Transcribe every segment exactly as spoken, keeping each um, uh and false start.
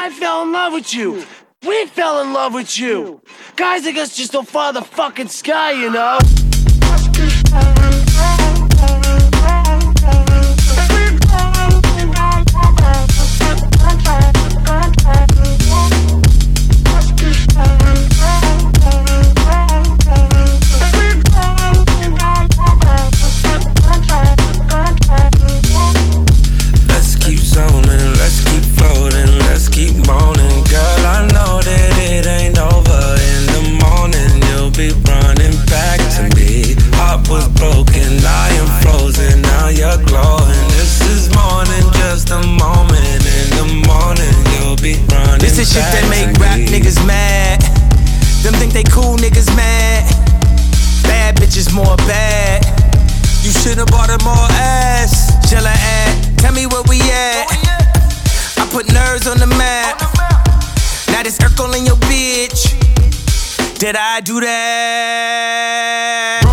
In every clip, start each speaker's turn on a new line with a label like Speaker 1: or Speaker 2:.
Speaker 1: I fell in love with you. We fell in love with you. Guys like us just don't follow the fucking sky, you know?
Speaker 2: Let's keep zoning, let's keep floating, let's keep moaning. Girl, I know that it ain't over. In the morning, you'll be running back to me. Heart was broken, I am frozen, now you're glowing. This is more than just a moment. In the morning, you'll be running back to me.
Speaker 3: This is shit that make rap niggas mad. Them think they cool niggas mad. Bad bitches more bad. You should've bought her more ass. Shall I add? Tell me where we at. I put nerves on the map. Now this Urkel in your bitch. Did I do that?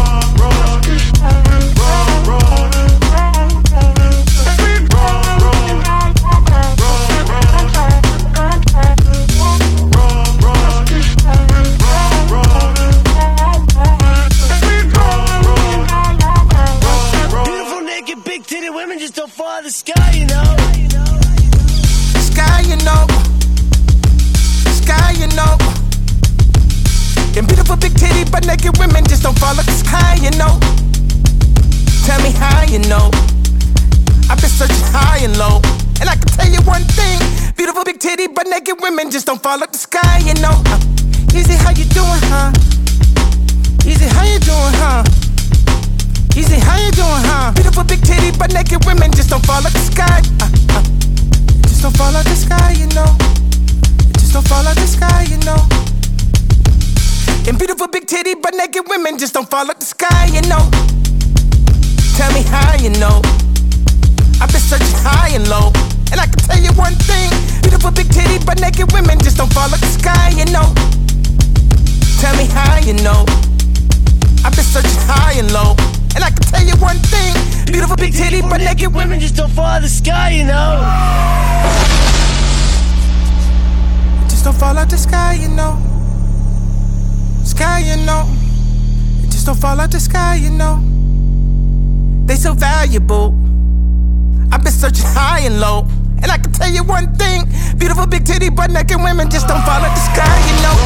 Speaker 1: Beautiful, naked, big titted women just don't follow the sky, you know?
Speaker 3: Sky, you know. Sky, you know. Them beautiful big titty but naked women just don't follow the sky, you know. Tell me how you know. I've been searching high and low, and I can tell you one thing. Beautiful big titty but naked women just don't follow the sky, you know. uh, Easy, how you doing, huh? Easy, how you doing, huh? Easy, how you doing, huh? Beautiful big titty but naked women just don't follow the sky. uh, uh, Just don't follow the sky, you know. Just don't follow the sky, you know. And beautiful big titty but naked women just don't follow the sky, you know. Tell me how you know. I've been searching high and low, and I can tell you one thing. Beautiful big titty but naked women just don't follow the sky, you know. Tell me how you know. I've been searching high and low, and I can tell you one thing. Beautiful big titty but naked women just don't follow the sky, you know. Just don't follow the sky, you know. Sky, you know. It just don't fall out the sky, you know. They so valuable. I've been searching high and low, and I can tell you one thing. Beautiful big titty but naked women just don't fall out the sky, you know.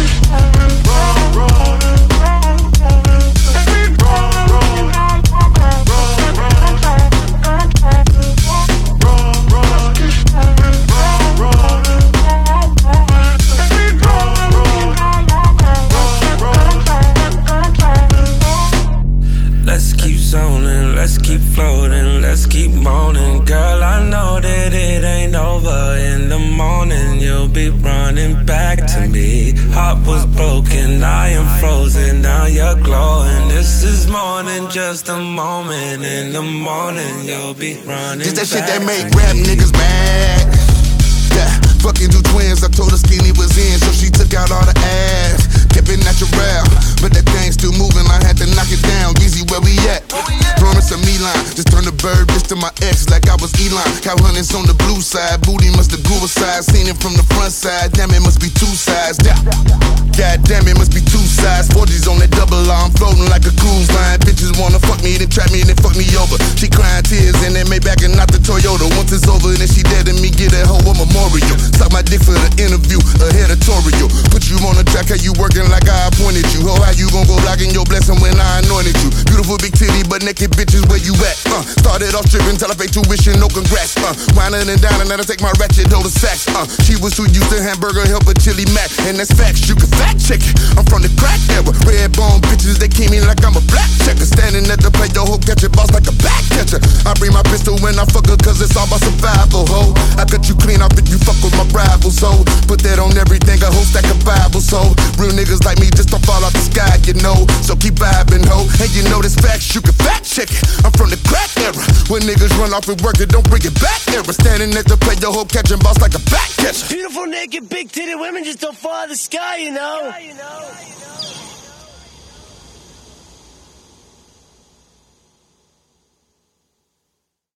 Speaker 2: Let's keep zoning, let's keep floating, let's keep moaning. Girl, I know that it ain't over. In the morning, you'll be running back to me. Heart was broken, I am frozen, now you're glowing. This is more than just a moment. In the morning, you'll be running
Speaker 4: Just that shit
Speaker 2: back
Speaker 4: that make
Speaker 2: to
Speaker 4: rap
Speaker 2: me.
Speaker 4: niggas mad. Yeah, fucking two twins, I told her Skinny was in, so she took out all the ass. Kept it natural, but that thing still moving, I had to knock it down. Easy, where we at? Promise a me line, just turn the bird bitch to my ex like I was Elon. Cow hunters on the blue side, booty must have grew a size. Seen it from the front side, damn it must be two sides. Yeah. God damn it must be two sides. four G's on that double R, I'm floating like a cruise line. Bitches wanna fuck me, then trap me, then fuck me over. She crying tears and then Maybach and not the Toyota. Once it's over, then she dead and me get that hoe a memorial. Suck my dick for the interview, a editorial. Put you on the track, how you working like I appointed you. Ho, how you gon' go blocking your blessing when I anointed you? Beautiful big titty, but naked bitches, where you at? Uh, started off tripping till I paid tuition, no congrats. Uh, whining and dining, then I take my ratchet, hold the sacks. Uh, she was too used to hamburger, help a chili mac, and that's facts. You can fact check it. I'm from the crack era. Red bone bitches, they keep me like I'm a black checker. Standing at the plate, the hoe catch it, boss like a back catcher. I bring my pistol when I fuck her, cause it's all about survival, ho. I cut you clean off if you fuck with my rivals, ho. Put that on everything, a whole stack of Bibles, ho. Real niggas like me just don't fall out the sky, you know. So keep vibing, ho. And you know this facts, you can fact check it. I'm from the crack era. When niggas run off and work it, don't bring it back era. Standing at the plate, your hoe catching boss like a back catcher.
Speaker 1: Beautiful, naked, big titted women just don't follow the sky, you know. You know, you know.